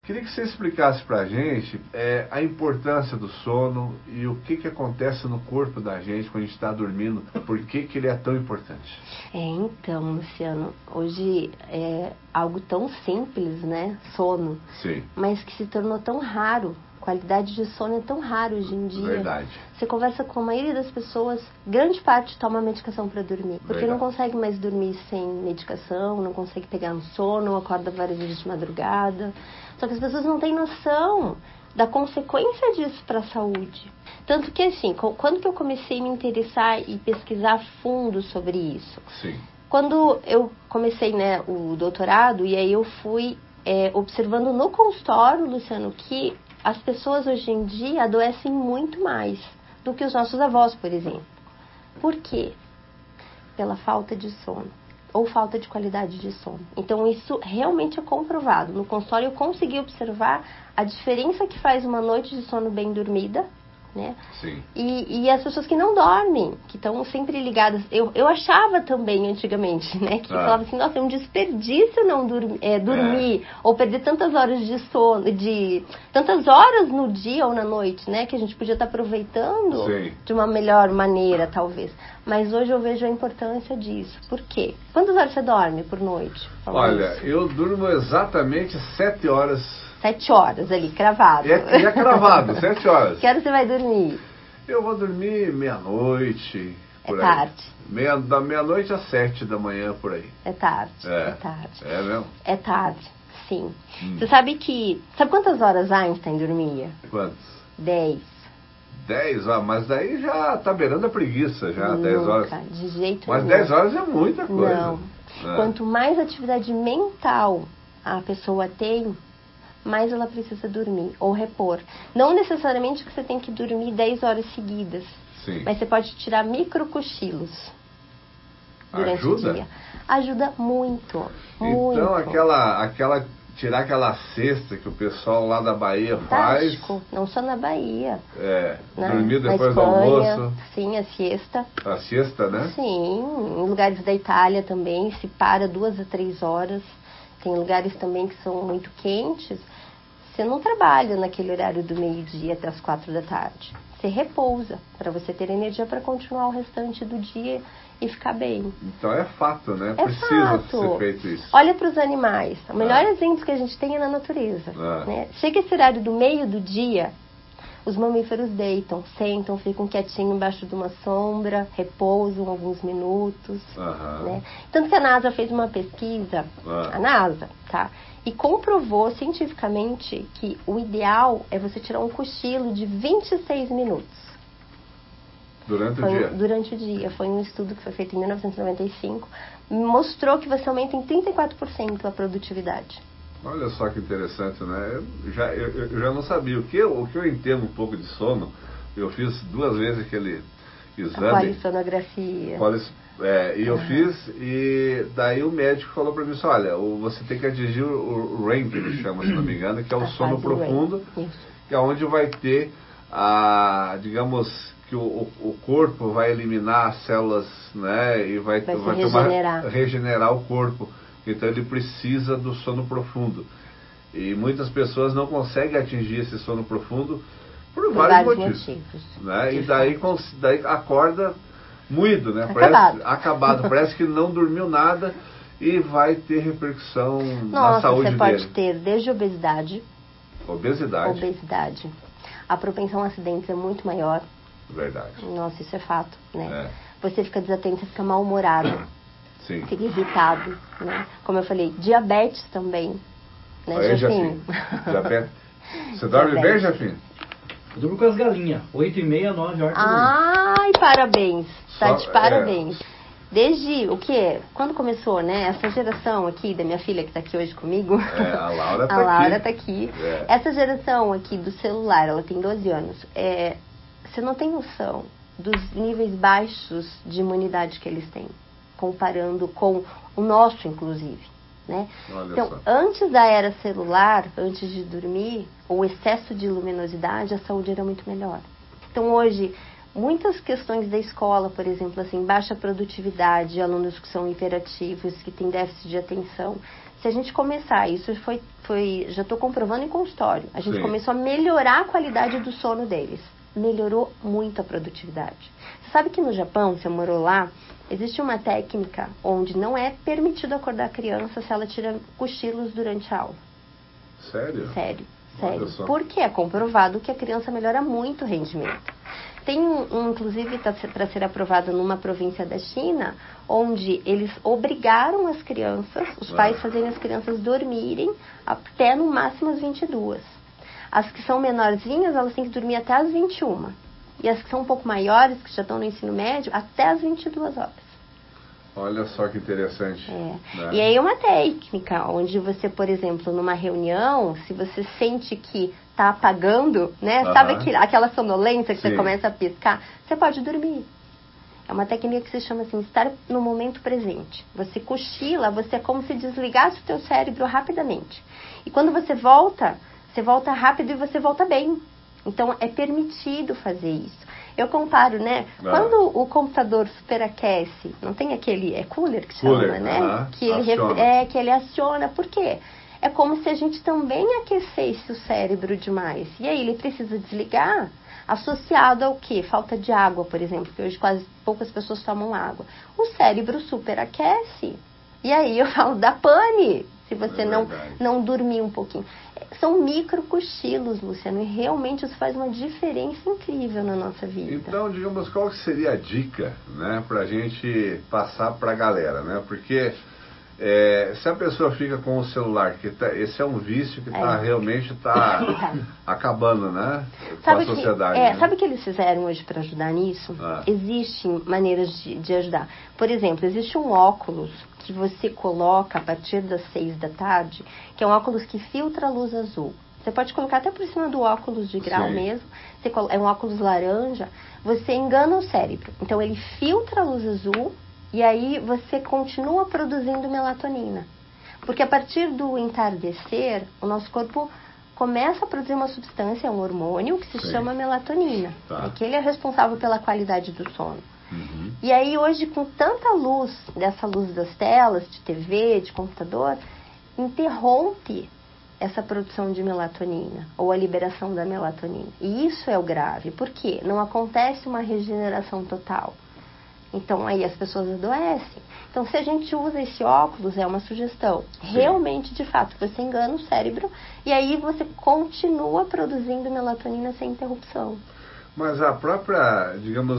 Queria que você explicasse pra gente a importância do sono e o que acontece no corpo da gente quando a gente está dormindo, por que ele é tão importante. Então, Luciano, hoje é algo tão simples, né? Sono. Sim. Mas que se tornou tão raro. Qualidade de sono é tão raro hoje em dia. Verdade. Você conversa com a maioria das pessoas, grande parte toma medicação para dormir. Porque Verdade. não consegue mais dormir sem medicação, não consegue pegar no sono, acorda várias vezes de madrugada. Só que as pessoas não têm noção da consequência disso para a saúde. Tanto que assim, quando que eu comecei a me interessar e pesquisar a fundo sobre isso? Sim. Quando eu comecei, né, o doutorado, e aí eu fui observando no consultório, Luciano, que as pessoas hoje em dia adoecem muito mais do que os nossos avós, por exemplo. Por quê? Pela falta de sono ou falta de qualidade de sono. Então isso realmente é comprovado. No consultório eu consegui observar a diferença que faz uma noite de sono bem dormida, né? Sim. E as pessoas que não dormem, que estão sempre ligadas. Eu achava também antigamente, né? Que falava assim, nossa, é um desperdício não dormir ou perder tantas horas de sono, tantas horas no dia ou na noite, né? Que a gente podia estar aproveitando Sim. de uma melhor maneira, talvez. Mas hoje eu vejo a importância disso. Por quê? Quantas horas você dorme por noite? Olha, eu durmo exatamente 7 horas. 7 horas ali, cravado. É cravado, 7 horas. Que hora você vai dormir? Eu vou dormir meia-noite, por aí. Tarde. Da meia-noite às 7 da manhã, por aí. É tarde. É tarde. É mesmo? É tarde, sim. Você sabe que... Sabe quantas horas Einstein dormia? Quantas? 10. 10? Mas daí já tá beirando a preguiça, já, Nunca, 10 horas. De jeito Mas nenhum. 10 horas é muita coisa. Não. Quanto mais atividade mental a pessoa tem, mais ela precisa dormir ou repor. Não necessariamente que você tem que dormir 10 horas seguidas. Sim. Mas você pode tirar micro cochilos durante o dia. Ajuda muito. Então tirar aquela cesta que o pessoal lá da Bahia Fantástico. faz. Não só na Bahia. Dormir depois do Espanha, almoço. Sim, a siesta. A siesta, né? Sim, em lugares da Itália também se para 2 a 3 horas. Tem lugares também que são muito quentes. Você não trabalha naquele horário do meio-dia até as 4 da tarde. Você repousa para você ter energia para continuar o restante do dia e ficar bem. Então é fato, né? Precisa ser feito isso. Olha para os animais. O melhor exemplo que a gente tem é na natureza. Né? Chega esse horário do meio do dia, os mamíferos deitam, sentam, ficam quietinhos embaixo de uma sombra, repousam alguns minutos. Né? Tanto que a NASA fez uma pesquisa, a NASA, tá? E comprovou cientificamente que o ideal é você tirar um cochilo de 26 minutos. Durante o dia. Foi um estudo que foi feito em 1995. Mostrou que você aumenta em 34% a produtividade. Olha só que interessante, né? Eu já não sabia. O que eu entendo um pouco de sono, eu fiz 2 vezes aquele exame. A polissonografia. Eu fiz, e daí o médico falou para mim assim, olha, você tem que atingir o REM, que ele chama, se não me engano, que é o sono profundo, que é onde vai ter digamos que o corpo vai eliminar as células, né, e vai regenerar o corpo. Então ele precisa do sono profundo. E muitas pessoas não conseguem atingir esse sono profundo por vários motivos. Né? E daí acorda moído, né? Acabado. Parece que não dormiu nada e vai ter repercussão na saúde dele. Você pode ter desde obesidade. Obesidade. A propensão a acidentes é muito maior. Verdade. Nossa, isso é fato, né? Você fica desatento, você fica mal-humorado. Sim. Fica irritado, né? Como eu falei, diabetes também. Né, Aí, Jafinho? Diabetes. Você dorme bem, Jafinho? Eu durmo com as galinhas, 8h30, 9 horas. Ai, parabéns. Tá de parabéns. Desde o quê? Quando começou, né? Essa geração aqui da minha filha que tá aqui hoje comigo. A Laura tá aqui. A Laura tá aqui. Essa geração aqui do celular, ela tem 12 anos. Você não tem noção dos níveis baixos de imunidade que eles têm, comparando com o nosso, inclusive. Né? Então, antes da era celular, antes de dormir, o excesso de luminosidade, a saúde era muito melhor. Então, hoje, muitas questões da escola, por exemplo, assim, baixa produtividade, alunos que são hiperativos, que têm déficit de atenção. Se a gente começar, isso já estou comprovando em consultório, a gente começou a melhorar a qualidade do sono deles. Melhorou muito a produtividade. Você sabe que no Japão, você morou lá, existe uma técnica onde não é permitido acordar a criança se ela tira cochilos durante a aula. Sério? Sério. Porque é comprovado que a criança melhora muito o rendimento. Tem inclusive, para ser aprovado numa província da China, onde eles obrigaram as crianças, os pais fazerem as crianças dormirem até no máximo às 22. As que são menorzinhas, elas têm que dormir até às 21. E as que são um pouco maiores, que já estão no ensino médio, até às 22 horas. Olha só que interessante. Né? E aí é uma técnica, onde você, por exemplo, numa reunião, se você sente que está apagando, né? Sabe aquela sonolência que você começa a piscar? Você pode dormir. É uma técnica que se chama assim, estar no momento presente. Você cochila, você é como se desligasse o teu cérebro rapidamente. E quando você volta rápido e você volta bem. Então, é permitido fazer isso. Eu comparo, né? Quando o computador superaquece, não tem aquele, cooler que chama, né? Que ele aciona. Por quê? É como se a gente também aquecesse o cérebro demais. E aí ele precisa desligar, associado ao quê? Falta de água, por exemplo, que hoje poucas pessoas tomam água. O cérebro superaquece. E aí eu falo da pane, se você não dormir um pouquinho. São micro cochilos, Luciano, e realmente isso faz uma diferença incrível na nossa vida. Então, digamos, qual que seria a dica, né, pra gente passar pra galera, né? Porque se a pessoa fica com o celular, esse é um vício que realmente está acabando, né, com a sociedade. Né? Sabe o que eles fizeram hoje para ajudar nisso? Existem maneiras de ajudar. Por exemplo, existe um óculos que você coloca a partir das 6 da tarde, que é um óculos que filtra a luz azul. Você pode colocar até por cima do óculos de grau mesmo. É um óculos laranja. Você engana o cérebro. Então, ele filtra a luz azul e aí você continua produzindo melatonina. Porque a partir do entardecer, o nosso corpo começa a produzir uma substância, um hormônio, que se chama melatonina. Que ele é responsável pela qualidade do sono. E aí hoje, com tanta luz, dessa luz das telas, de TV, de computador, interrompe essa produção de melatonina, ou a liberação da melatonina. E isso é o grave. Por quê? Não acontece uma regeneração total. Então aí as pessoas adoecem. Então se a gente usa esse óculos, é uma sugestão. Realmente, de fato, você engana o cérebro e aí você continua produzindo melatonina sem interrupção. Mas a própria, digamos,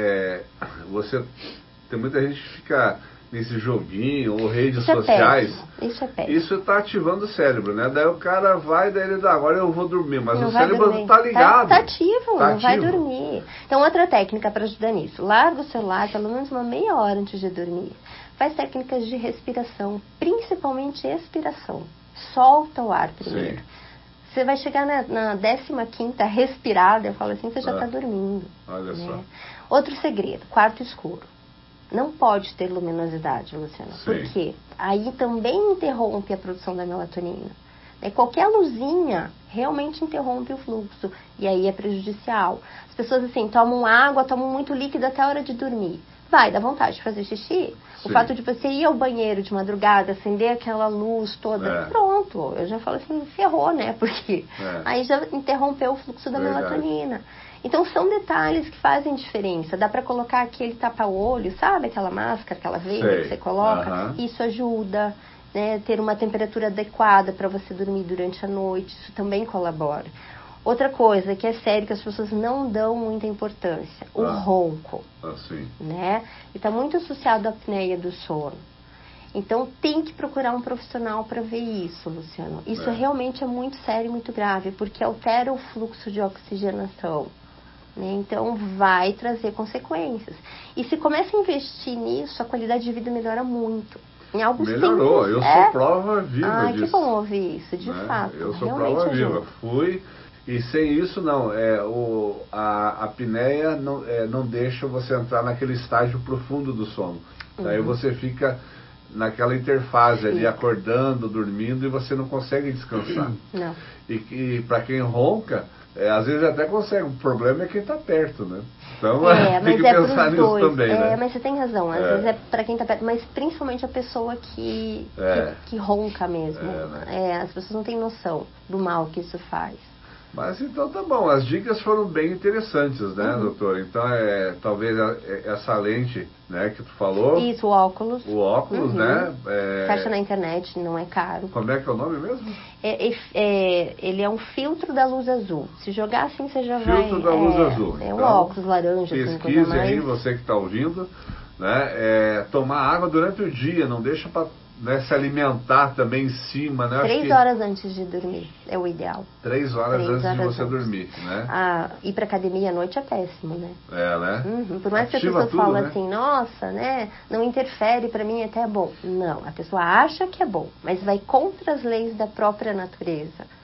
você tem muita gente que fica nesse joguinho ou redes sociais. Isso é péssimo. Isso está ativando o cérebro, né? Daí o cara vai, daí ele dá, agora eu vou dormir, mas o cérebro está ligado. Está ativo, não vai dormir. Então, outra técnica para ajudar nisso. Larga o celular pelo menos uma meia hora antes de dormir. Faz técnicas de respiração, principalmente expiração. Solta o ar primeiro. Você vai chegar na 15ª respirada, eu falo assim, você já está dormindo. Olha só. Outro segredo, quarto escuro. Não pode ter luminosidade, Luciana. Por quê? Aí também interrompe a produção da melatonina. Qualquer luzinha realmente interrompe o fluxo. E aí é prejudicial. As pessoas assim, tomam água, tomam muito líquido até a hora de dormir. Vai, dá vontade de fazer xixi. O fato de você ir ao banheiro de madrugada, acender aquela luz toda, pronto. Eu já falo assim, ferrou, né? Porque aí já interrompeu o fluxo da melatonina. Então são detalhes que fazem diferença. Dá para colocar aquele tapa-olho, sabe? Aquela máscara, aquela venda que você coloca. Isso ajuda, né? Ter uma temperatura adequada para você dormir durante a noite. Isso também colabora. Outra coisa que é sério, que as pessoas não dão muita importância, o ronco, né? E está muito associado à apneia do sono. Então tem que procurar um profissional para ver isso, Luciano. Isso realmente é muito sério e muito grave, porque altera o fluxo de oxigenação, né? Então vai trazer consequências. E se começa a investir nisso, a qualidade de vida melhora muito. Em algo melhorou, simples, eu sou prova viva disso. Que bom ouvir isso, de fato. Eu sou prova viva. Fui. E sem isso não, a apneia não deixa você entrar naquele estágio profundo do sono. Daí você fica naquela interfase ali, acordando, dormindo, e você não consegue descansar. Não. E para quem ronca, às vezes até consegue, o problema é quem está perto, né? Então tem que pensar nisso também, né? Mas você tem razão, às vezes é para quem está perto, mas principalmente a pessoa que ronca mesmo. As pessoas não têm noção do mal que isso faz. Mas então tá bom, as dicas foram bem interessantes, né, doutor? Então talvez essa lente, né, que tu falou. Isso, o óculos. O óculos, né? Você acha na internet, não é caro. Como é que é o nome mesmo? Ele é um filtro da luz azul. Se jogar assim, você já vai... Filtro da luz azul. É um então, óculos laranja, assim, coisa mais... aí, você que está ouvindo, né? Tomar água durante o dia, não deixa para se alimentar também em cima, né? 3 horas antes de dormir é o ideal. 3 horas antes de você dormir, né? Ir pra academia à noite é péssimo, né? Né? Por mais que as pessoas falem assim, nossa, né? Não interfere, pra mim até é bom. Não, a pessoa acha que é bom, mas vai contra as leis da própria natureza.